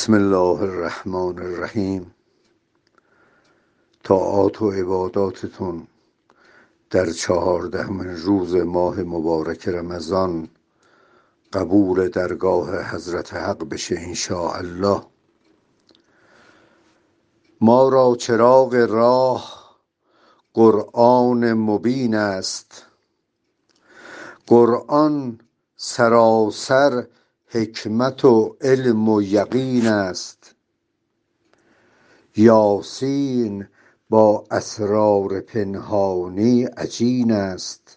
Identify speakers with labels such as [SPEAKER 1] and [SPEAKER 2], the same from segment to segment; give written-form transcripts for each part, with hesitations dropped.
[SPEAKER 1] بسم الله الرحمن الرحیم. طاعات و عباداتتون در 14مین روز ماه مبارک رمضان قبول درگاه حضرت حق بشه انشاءالله. ما را چراغ راه قرآن مبین است، قرآن سراسر حکمت و علم و یقین است. یاسین با اسرار پنهانی عجین است.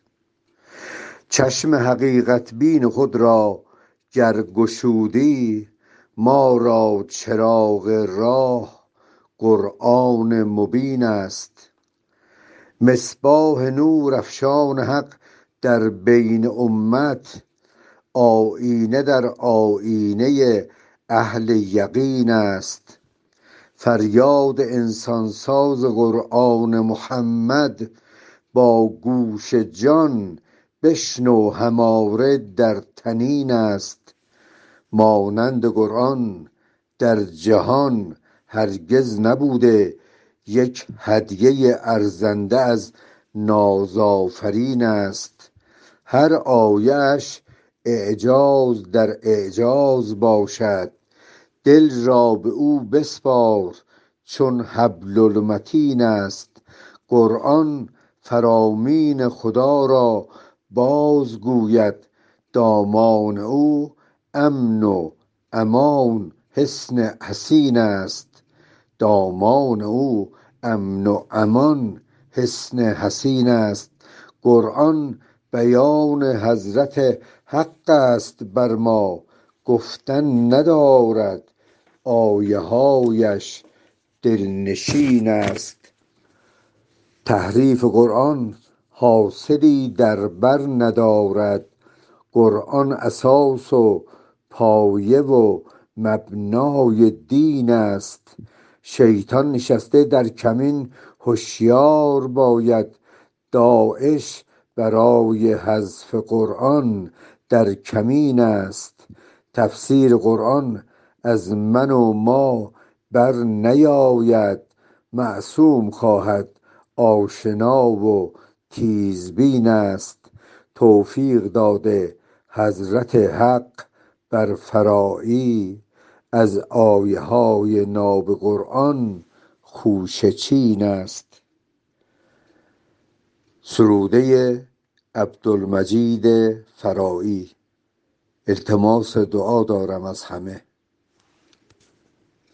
[SPEAKER 1] چشم حقیقت بین خود را گر گشودی، ما را چراغ راه قرآن مبین است. مصباح نور افشان حق در بین امت، آیینه در آیینه اهل یقین است. فریاد انسانساز قرآن محمد، با گوش جان بشنو هماره در طنین است. مانند قرآن در جهان هرگز نبوده، یک هدیه ارزنده از نازآفرین است. هر آیه‌اش اعجاز در اعجاز باشد، دل را به او بسپار چون حبل المتین است. قرآن فرامین خدا را باز گوید، دامان او امن و امان حصن حصین است. دامان او امن و امان حصن حصین است. قرآن بیان حضرت حق است بر ما، گفتن ندارد آیه هایش دلنشین است. تحریف قرآن حاصلی در بر ندارد، قرآن اساس و پایه و مبنای دین است. شیطان نشسته در کمین هوشیار باید، داعش برای حذف قرآن در کمین است. تفسیر قرآن از من و ما بر نیاید، معصوم خواهد آشنا و تیزبین است. توفیق داده حضرت حق بر فرایی، از آیه های ناب قرآن خوشه چین است. سروده عبدالمجید فرایی. التماس دعا دارم از همه.